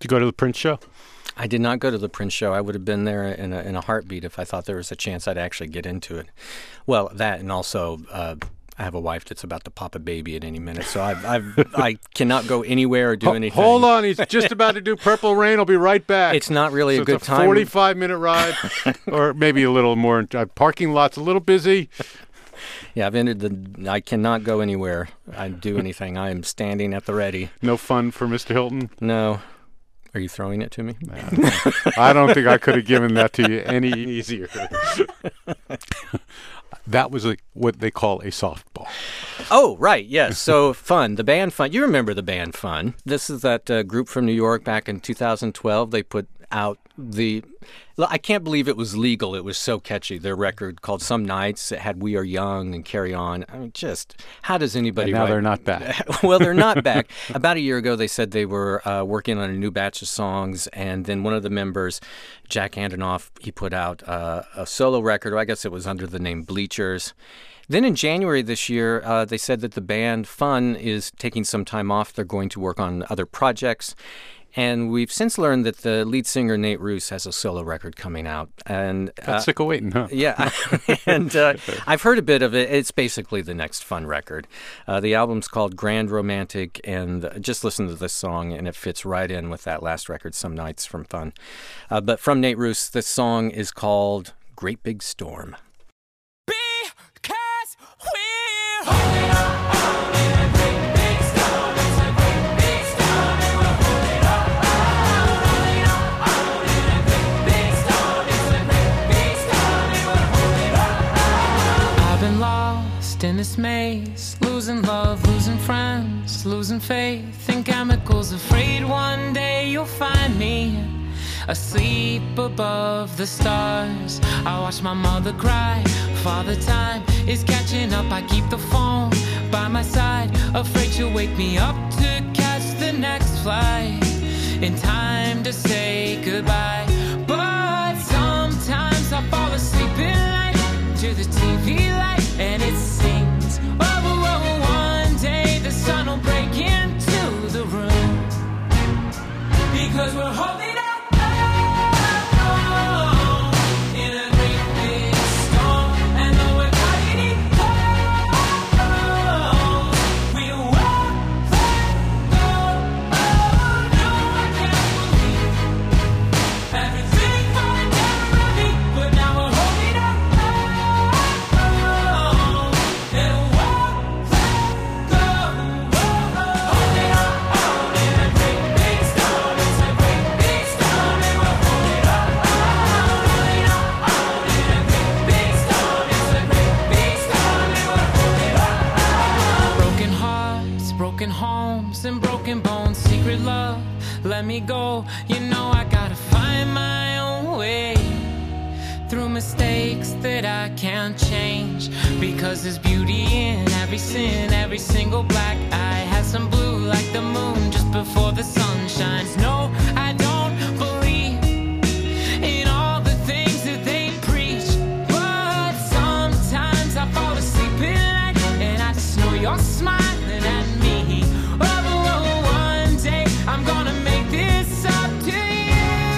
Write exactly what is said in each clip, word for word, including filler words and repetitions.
Did you go to the Prince show? I did not go to the Prince show. I would have been there in a, in a heartbeat if I thought there was a chance I'd actually get into it. Well, that and also uh, I have a wife that's about to pop a baby at any minute, so I've, I've, I cannot go anywhere or do Ho- anything. Hold on. He's just about to do Purple Rain. I'll be right back. It's not really so a good it's a time. forty-five minute ride, or maybe a little more. Uh, parking lot's a little busy. Yeah, I've entered the... I cannot go anywhere. I do anything. I am standing at the ready. No fun for Mister Hilton? No. Are you throwing it to me? Nah, I don't think I could have given that to you any easier. That was a, what they call a softball. Oh, right, yes. So Fun, the band Fun. You remember the band Fun. This is that uh, group from New York back in two thousand twelve. They put out the... I can't believe it was legal. It was so catchy. Their record called Some Nights. It had We Are Young and Carry On. I mean, just, how does anybody And now write? they're not back. Well, they're not back. About a year ago, they said they were uh, working on a new batch of songs, and then one of the members, Jack Antonoff, he put out uh, a solo record, or I guess it was under the name Bleachers. Then in January this year, uh, they said that the band Fun is taking some time off. They're going to work on other projects. And we've since learned that the lead singer, Nate Roos, has a solo record coming out. And uh, Got sick of waiting, huh? Yeah. and uh, I've heard a bit of it. It's basically the next Fun record. Uh, the album's called Grand Romantic, and just listen to this song, and it fits right in with that last record, Some Nights from Fun. Uh, but from Nate Roos, this song is called Great Big Storm. Because we're holding on. In this maze, losing love, losing friends, losing faith in chemicals, afraid one day you'll find me asleep above the stars. I watch my mother cry, father time is catching up. I keep the phone by my side, afraid she'll wake me up to catch the next flight in time to say goodbye. But sometimes I fall asleep in light to the T V light, and it sings, oh, oh, oh, one day the sun will break into the room, because we're holding up. And broken bones, secret love, let me go. You know I gotta find my own way through mistakes that I can't change, because there's beauty in every sin. Every single black eye has some blue, like the moon just before the sun shines. No, I don't believe in all the things that they preach, but sometimes I fall asleep in night and I just know you're smiling at me. I'm gonna make this up to you.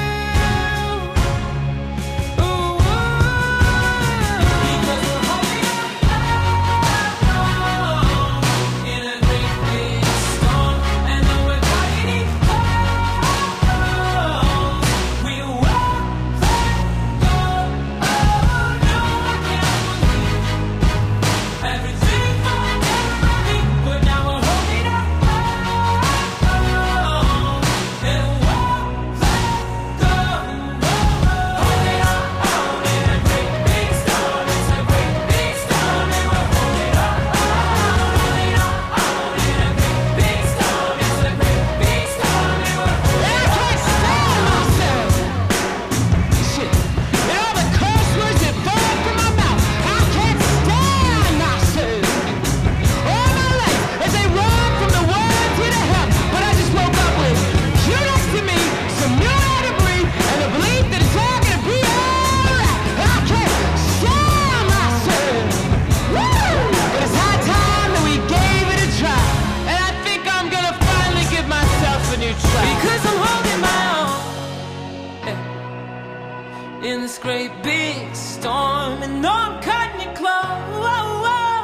Ooh, because we're holding on in a great big storm, and though we're fighting hard, this great big storm, and no, I'm cutting it close.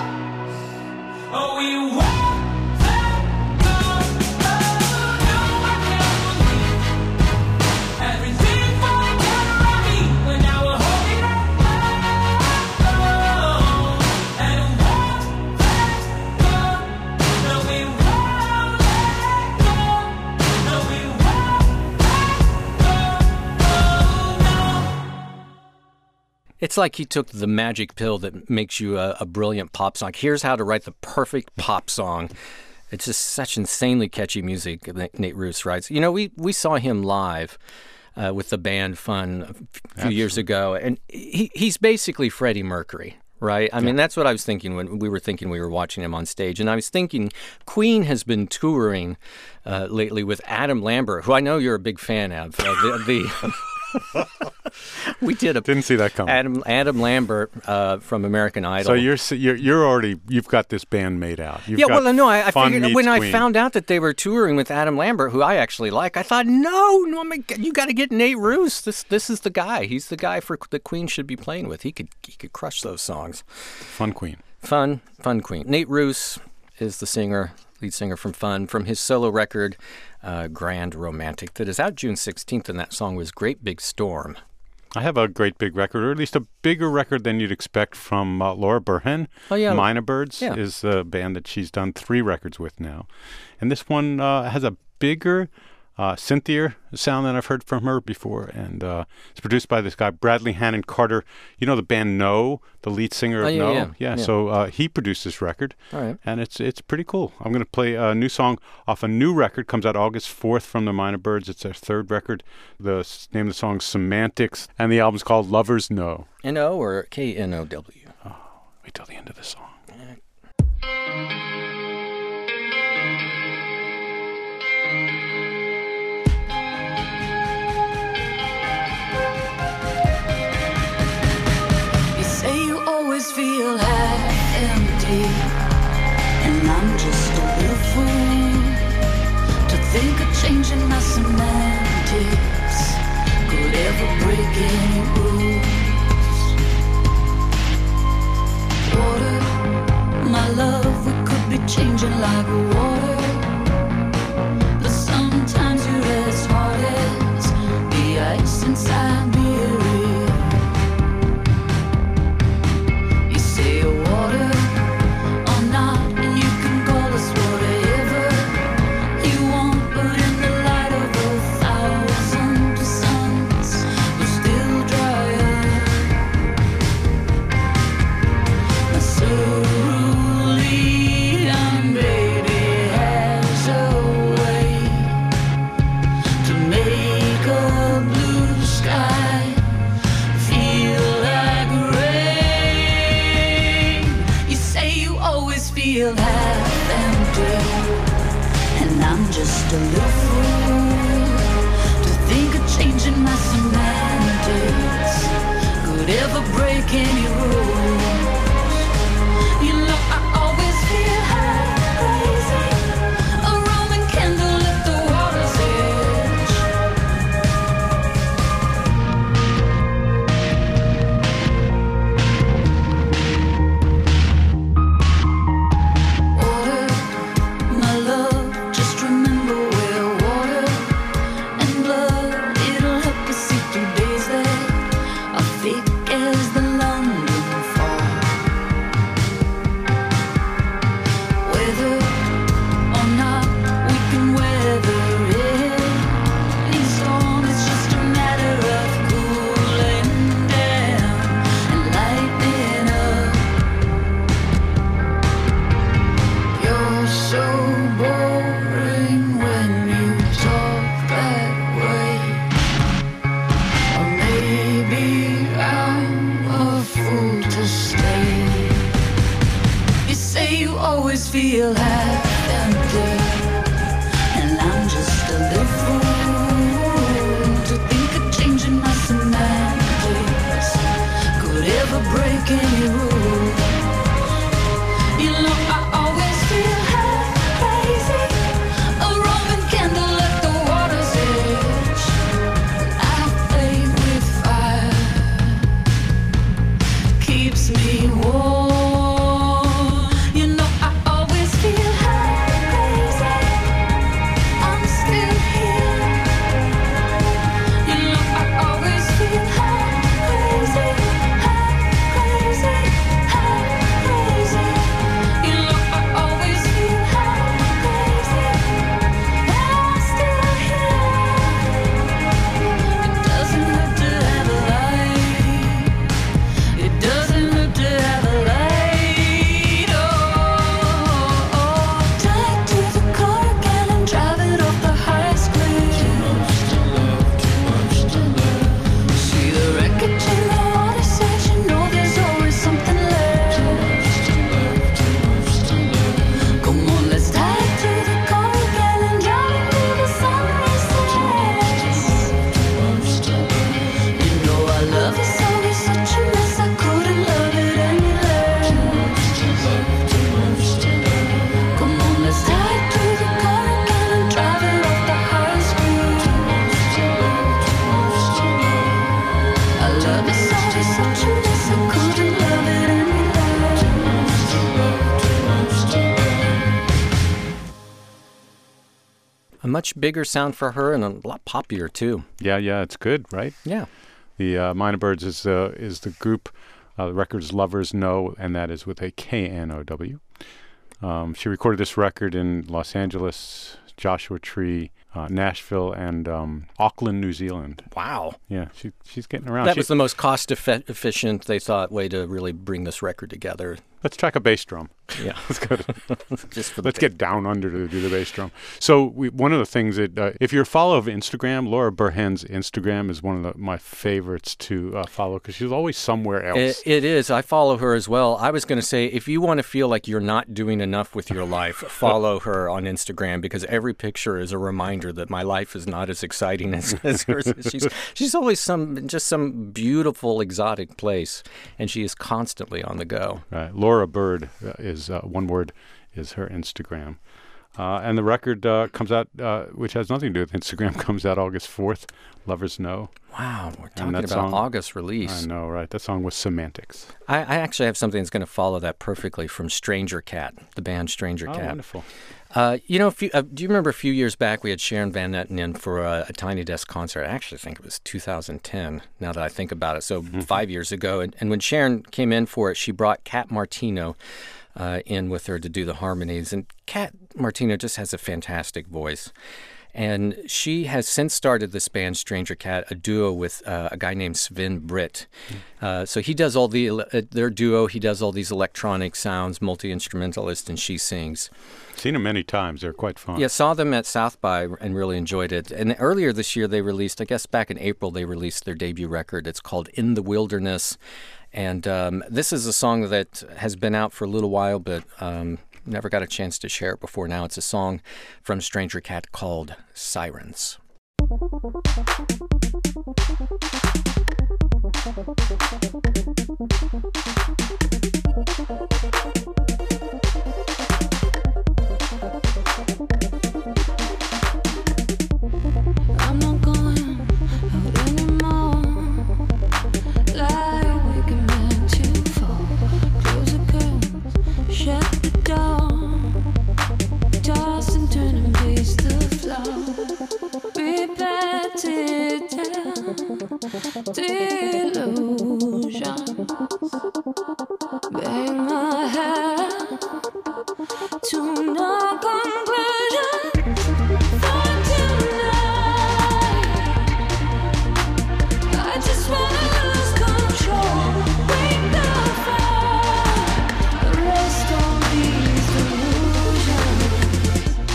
Oh, we won't let go. Oh, no, I can't believe everything falling down around me, but now we're holding it up. Oh, and we won't let go. No, we won't let go. No, we won't let go. Oh, no. It's like he took the magic pill that makes you a, a brilliant pop song. Here's how to write the perfect pop song. It's just such insanely catchy music, Nate Ruess writes. You know, we, we saw him live uh, with the band Fun a few Absolutely. years ago, and he he's basically Freddie Mercury, right? I yeah. mean, that's what I was thinking when we were thinking we were watching him on stage. And I was thinking Queen has been touring uh, lately with Adam Lambert, who I know you're a big fan of. Uh, the... the we did a didn't see that coming. Adam Adam Lambert uh, from American Idol. So you're you're you're already you've got this band made out. You've yeah, got well, no, I, I Fun figured when Queen. I found out that they were touring with Adam Lambert, who I actually like, I thought, no, no, my, you got to get Nate Ruess. This this is the guy. He's the guy for the Queen should be playing with. He could he could crush those songs. Fun Queen. Fun Fun Queen. Nate Ruess is the singer, lead singer from Fun, from his solo record, uh, Grand Romantic, that is out June sixteenth, and that song was Great Big Storm. I have a great big record, or at least a bigger record than you'd expect from uh, Laura Burhan. Oh, yeah. Mynah Birds yeah. is the band that she's done three records with now. And this one uh, has a bigger, uh, synthier sound than I've heard from her before. And uh, it's produced by this guy, Bradley Hannon Carter. You know the band No, the lead singer of oh, yeah, No? Yeah, yeah, yeah. so uh, he produced this record. All right. And it's it's pretty cool. I'm going to play a new song off a new record. Comes out August fourth from the Mynah Birds. It's their third record. The s- name of the song is Semantics. And the album's called Lovers Know. N O or K N O W? Oh, wait till the end of the song. Feel half empty, and I'm just a little fool to think of changing my semantics could ever break any rules. Water, my love, we could be changing like water, but sometimes you're as hard as the ice inside me. Feel half empty, and I'm just a little fool to think of changing my semantics could ever break any rules. You know I always feel half crazy, a Roman candle at the water's Water, my love, just remember we're water. much bigger sound for her and a lot poppier too. Yeah, yeah, it's good, right? Yeah. The uh, Minor Birds is uh, is the group uh, the record's Lovers Know, and that is with a K N O W. Um, she recorded this record in Los Angeles, Joshua Tree, uh, Nashville, and um, Auckland, New Zealand. Wow. Yeah, she, she's getting around. That she, was the most cost-efficient, they thought, way to really bring this record together. Let's track a bass drum. Yeah. Let's go to, Just for the let's get down under to do the bass drum. So we, one of the things that, uh, if you're a follower of Instagram, Laura Burhan's Instagram is one of the, my favorites to uh, follow because she's always somewhere else. It, it is. I follow her as well. I was going to say, if you want to feel like you're not doing enough with your life, follow her on Instagram because every picture is a reminder that my life is not as exciting as, as hers. She's, she's always some just some beautiful, exotic place, and she is constantly on the go. Right. Laura Bird uh, is uh, one word is her Instagram. Uh, and the record uh, comes out, uh, which has nothing to do with Instagram, comes out August fourth, Lovers Know. Wow, we're talking that about song- August release. I know, right? That song was Semantics. I, I actually have something that's going to follow that perfectly from Stranger Cat, the band Stranger Oh, Cat. wonderful. Uh, you know, a few, uh, do you remember a few years back we had Sharon Van Etten in for a, a Tiny Desk concert? I actually think it was two thousand ten, now that I think about it. So Mm-hmm. five years ago. And, and when Sharon came in for it, she brought Kat Martino uh, in with her to do the harmonies. And Kat Martino just has a fantastic voice. And she has since started this band, Stranger Cat, a duo with uh, a guy named Sven Britt. Uh, so he does all the, ele- uh, their duo, he does all these electronic sounds, multi-instrumentalist, and she sings. Seen them many times. They're quite fun. Yeah, saw them at South by and really enjoyed it. And earlier this year they released, I guess back in April, they released their debut record. It's called In the Wilderness. And um, this is a song that has been out for a little while, but um, never got a chance to share it before now. It's a song from Stranger Cat called Sirens. I'm not going out anymore. Lie awake and meant to fall. Close the curtains, shut the door. Toss and turn and pace the floor. Repeated delusions. Bang my head to no conclusion. I just wanna lose control, break the fall, rest on these delusions.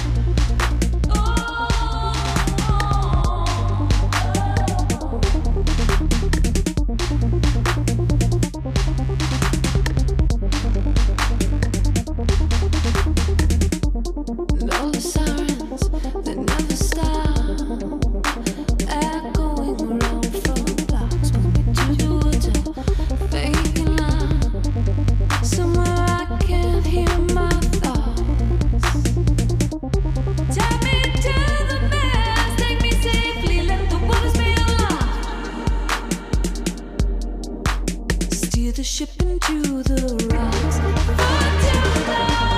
And all the sirens that never stop, echoing around from blocks. Moving to the woods, faking line. Somewhere I can hear my thoughts. Take me to the best, take me safely, let the waters be alive. Steer the ship into the rocks. For tonight,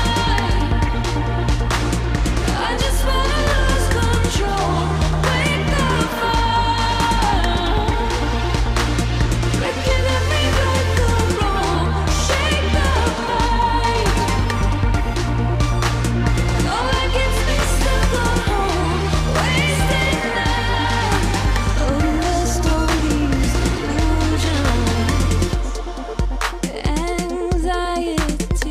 I just wanna lose control, break the fall, breaking every breath of wrong, shake the fight. All that gets me stuck on home, wasted night. Oh, rest on these illusions, anxiety.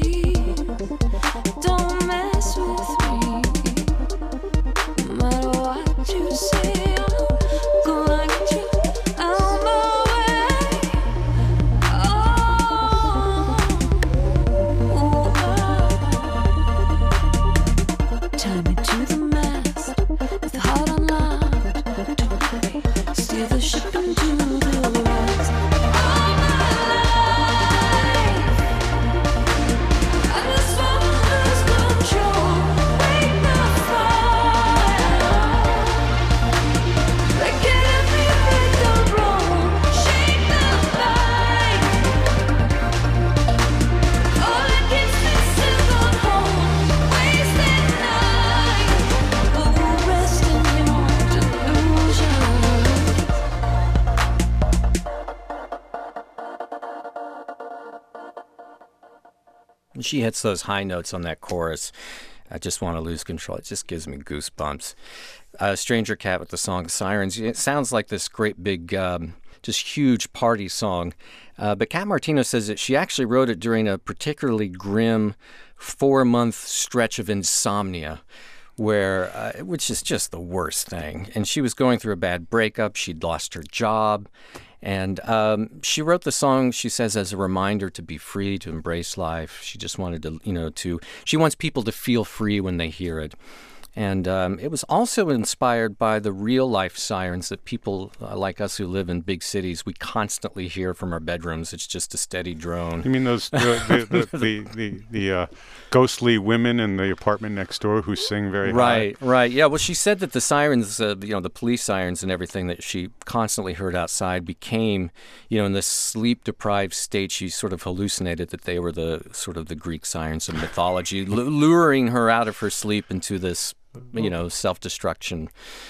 She hits those high notes on that chorus. I just want to lose control. It just gives me goosebumps. Uh, Stranger Cat with the song Sirens. It sounds like this great big, um, just huge party song. Uh, but Cat Martino says that she actually wrote it during a particularly grim four-month stretch of insomnia, where uh, which is just the worst thing. And she was going through a bad breakup. She'd lost her job. And um, she wrote the song, she says, as a reminder to be free, to embrace life. She just wanted to, you know, to, she wants people to feel free when they hear it. And um, it was also inspired by the real-life sirens that people uh, like us who live in big cities, we constantly hear from our bedrooms. It's just a steady drone. You mean those the the the, the, the, the uh, ghostly women in the apartment next door who sing very high? Right, right. Yeah, well, she said that the sirens, uh, you know, the police sirens and everything that she constantly heard outside became, you know, in this sleep-deprived state, she sort of hallucinated that they were the sort of the Greek sirens of mythology, l- luring her out of her sleep into this, you know, self-destruction,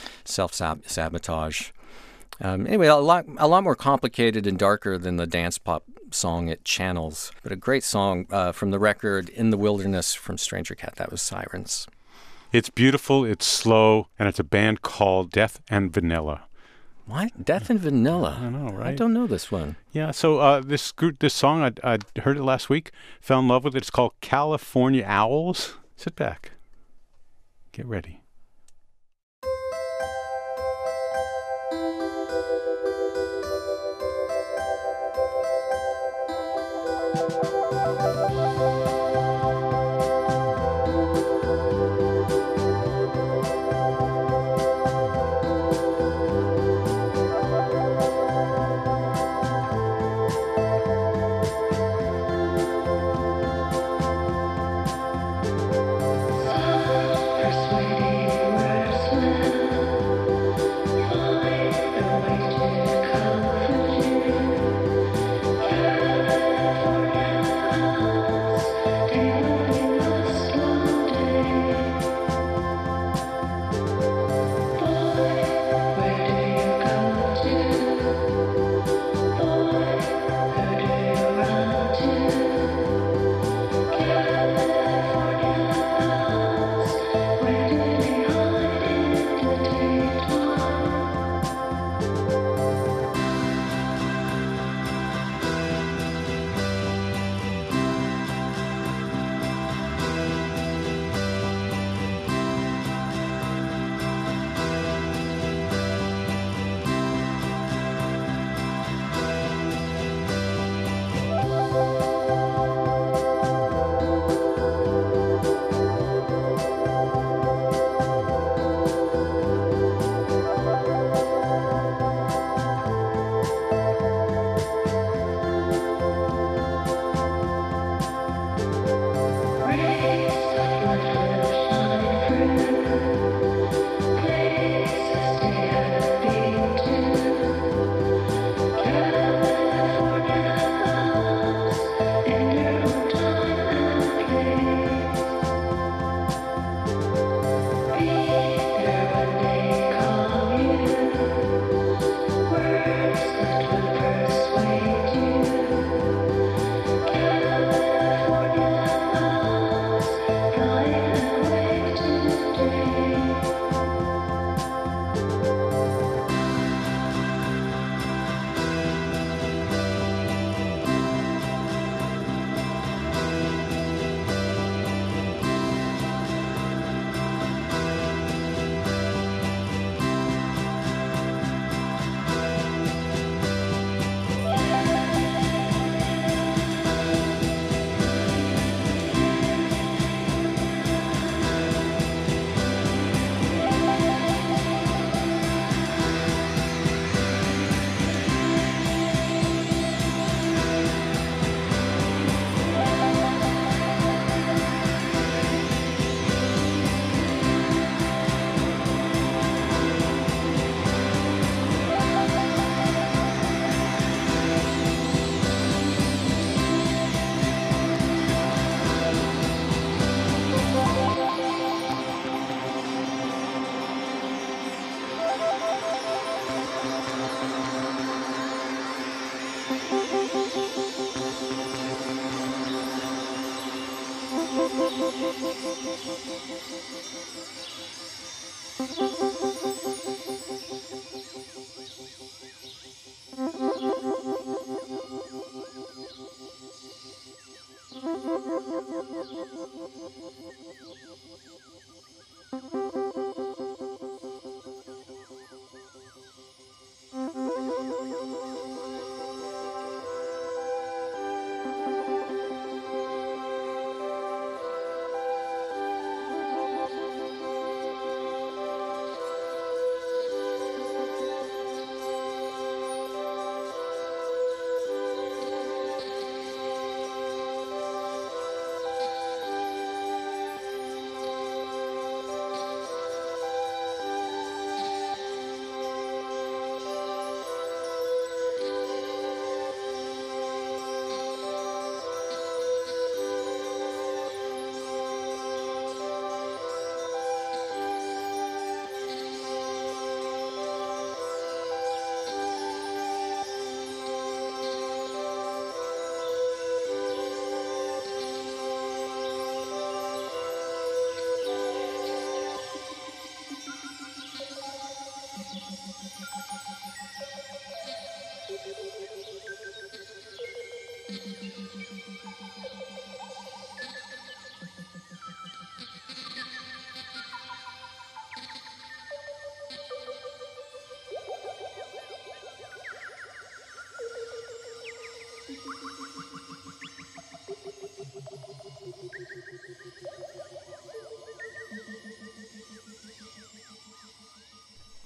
self-sabotage. Um, anyway, a lot, a lot more complicated and darker than the dance pop song it channels, but a great song uh, from the record In the Wilderness from Stranger Cat. That was Sirens. It's beautiful, it's slow, and it's a band called Death and Vanilla. What? Death and Vanilla? I know, right? I don't know this one. Yeah, so uh, this group, this song, I I heard it last week, fell in love with it. It's called California Owls. Sit back. Get ready. Persuaded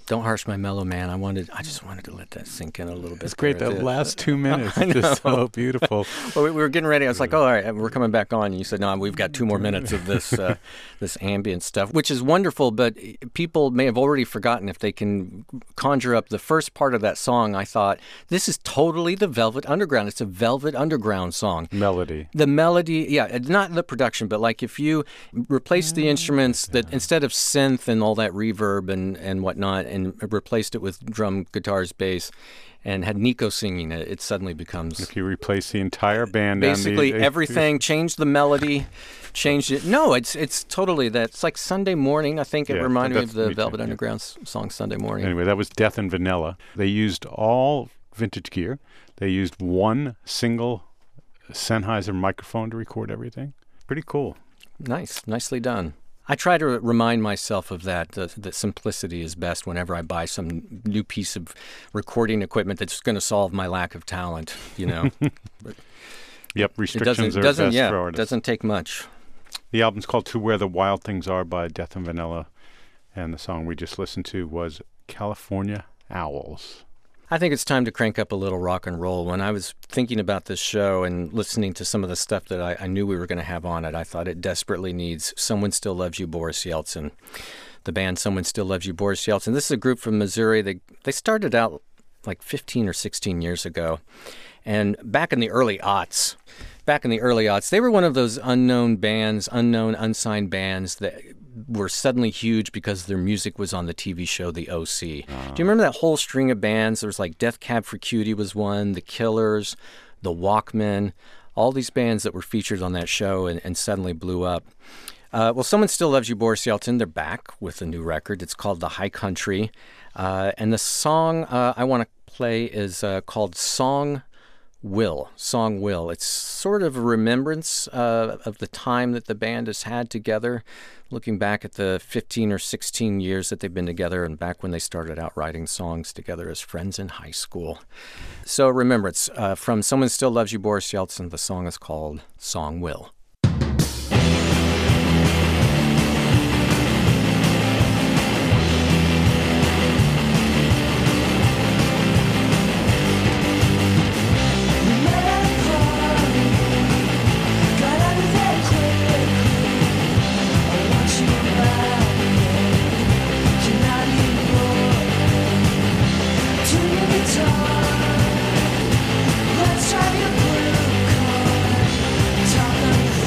Don't harsh my mellow man. I wanted, I just wanted to let that sink in a little bit. It's great. there. That The- last two minutes I is just know. so beautiful. Well, we we were getting ready. I was like, "Oh, all right, we're coming back on." And you said, "No, we've got two more minutes of this uh, this ambient stuff," which is wonderful. But people may have already forgotten if they can conjure up the first part of that song. I thought this is totally the Velvet Underground. It's a Velvet Underground song. Melody. The melody, yeah, not the production, but like if you replace the instruments that instead of synth and all that reverb and, and whatnot, and replaced it with drum, guitars, bass, and had Nico singing it, it suddenly becomes If you replace the entire band, and basically the, everything. Changed the melody, changed it. No, it's it's totally that. It's like Sunday Morning. I think it Yeah, reminded me of that's the me too, Velvet yeah. Underground s- song Sunday Morning. Anyway, that was Death and Vanilla. They used all vintage gear. They used one single Sennheiser microphone to record everything. Pretty cool. Nice, nicely done. I try to remind myself of that, uh, that simplicity is best whenever I buy some new piece of recording equipment that's going to solve my lack of talent, you know. Yep, It restrictions doesn't, are doesn't best yeah, for artists. doesn't take much. The album's called To Where the Wild Things Are by Death and Vanilla, and the song we just listened to was California Owls. I think it's time to crank up a little rock and roll. When I was thinking about this show and listening to some of the stuff that I, I knew we were going to have on it, I thought it desperately needs Someone Still Loves You, Boris Yeltsin. The band Someone Still Loves You, Boris Yeltsin. This is a group from Missouri. They they started out like fifteen or sixteen years ago. And back in the early aughts, back in the early aughts, they were one of those unknown bands, unknown, unsigned bands that were suddenly huge because their music was on the T V show The O C. Do you remember that whole string of bands? There was like Death Cab for Cutie was one, The Killers, The Walkmen, all these bands that were featured on that show and, and suddenly blew up. Uh, well, Someone Still Loves You, Boris Yeltsin. They're back with a new record. It's called The High Country. Uh, and the song uh, I want to play is uh, called Song Will. Song Will. It's sort of a remembrance uh, of the time that the band has had together, looking back at the fifteen or sixteen years that they've been together and back when they started out writing songs together as friends in high school. So remembrance uh, from Someone Still Loves You, Boris Yeltsin. The song is called Song Will. Let's try your blue card. Talk on your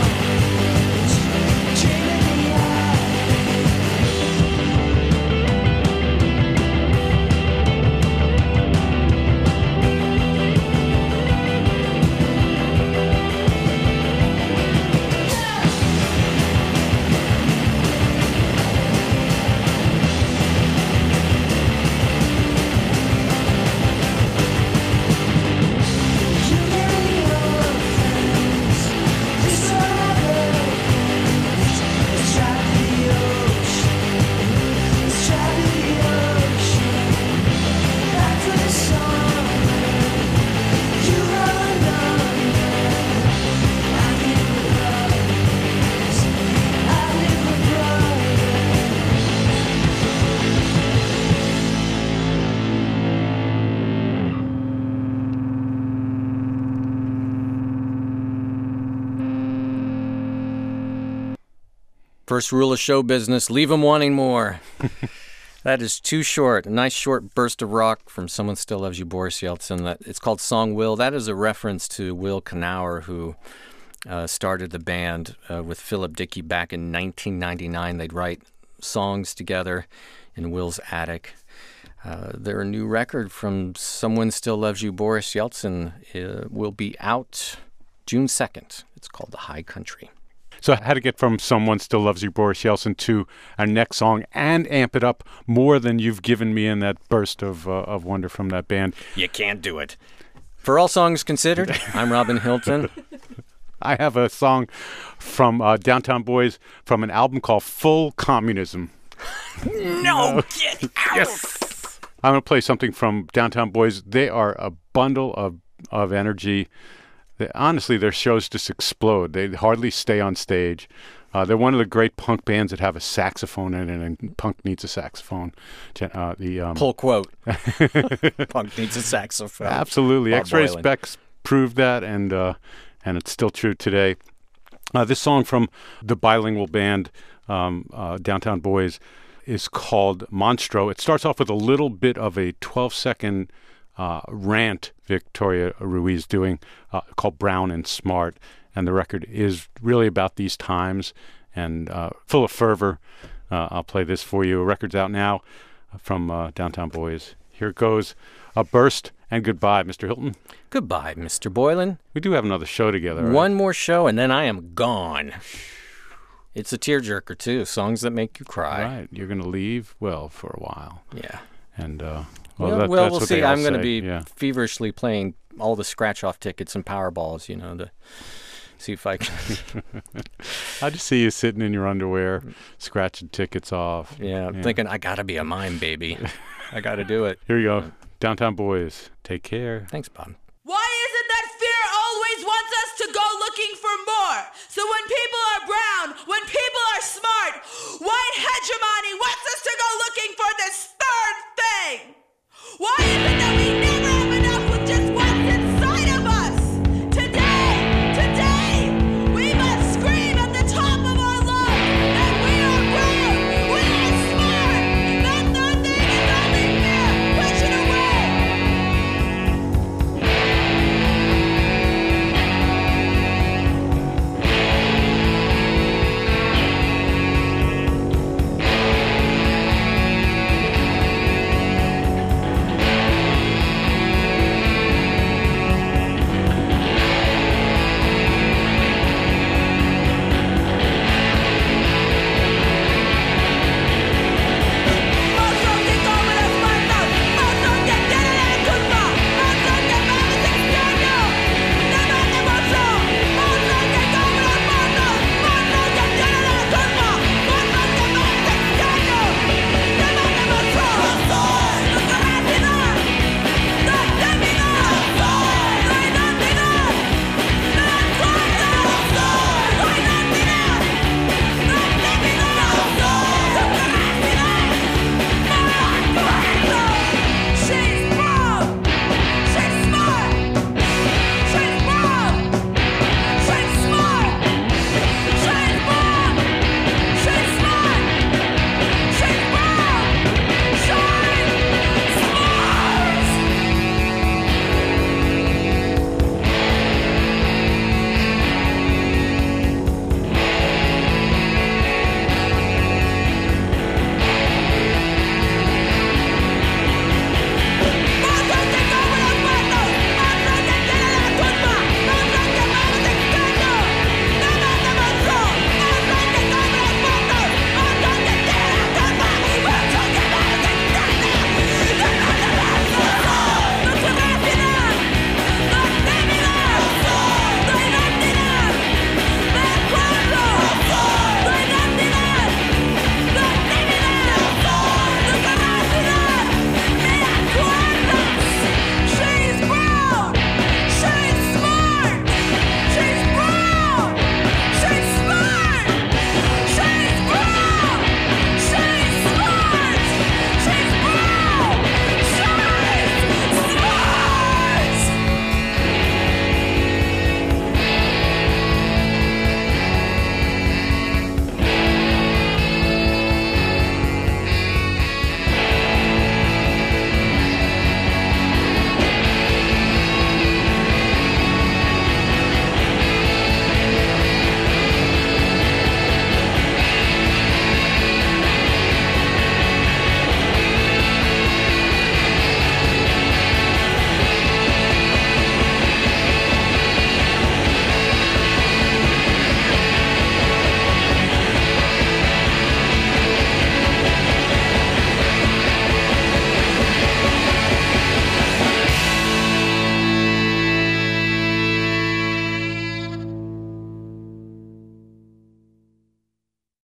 First rule of show business, leave them wanting more. That is too short. A nice short burst of rock from Someone Still Loves You, Boris Yeltsin. That, it's called Song Will. That is a reference to Will Knauer, who uh, started the band uh, with Philip Dickey back in nineteen ninety-nine. They'd write songs together in Will's attic. Uh, their new record from Someone Still Loves You, Boris Yeltsin uh, will be out June second. It's called The High Country. So how to get from Someone Still Loves You, Boris Yeltsin, to our next song and amp it up more than you've given me in that burst of uh, of wonder from that band. You can't do it. For all songs considered, I'm Robin Hilton. I have a song from uh, Downtown Boys from an album called Full Communism. No, get out! Yes! I'm going to play something from Downtown Boys. They are a bundle of, of energy. They, honestly, their shows just explode. They hardly stay on stage. Uh, they're one of the great punk bands that have a saxophone in it, and punk needs a saxophone. Uh, the um, Pull quote. Punk needs a saxophone. Absolutely. Bob X-Ray Boylan. Specs proved that, and uh, and it's still true today. Uh, this song from the bilingual band um, uh, Downtown Boys is called Monstro. It starts off with a little bit of a twelve-second uh, rant Victoria Ruiz doing uh, called Brown and Smart. And the record is really about these times and uh, full of fervor. Uh, I'll play this for you. A record's out now from uh, Downtown Boys. Here it goes. A burst and goodbye, Mister Hilton. Goodbye, Mister Boylan. We do have another show together, right? One more show, and then I am gone. It's a tearjerker, too. Songs that make you cry. Right. You're going to leave? Well, for a while. Yeah. And, uh, well, Well, that, well that's we'll what see. they all I'm going to say. be Yeah. feverishly playing all the scratch-off tickets and Powerballs, you know, to see if I can. I just see you sitting in your underwear, scratching tickets off. Yeah, I'm Yeah. thinking, I got to be a mime, baby. I got to do it. Here you go. Downtown Boys. Take care. Thanks, Bob. Why is it that fear always wants us to go looking for more? So when people are brown, when people are smart, white hegemony wants us to go looking for this third thing.